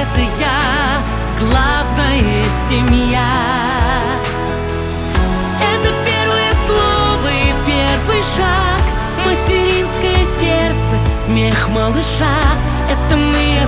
это я, главная семья. Это первое слово и первый шаг, материнское сердце, смех малыша. Это мы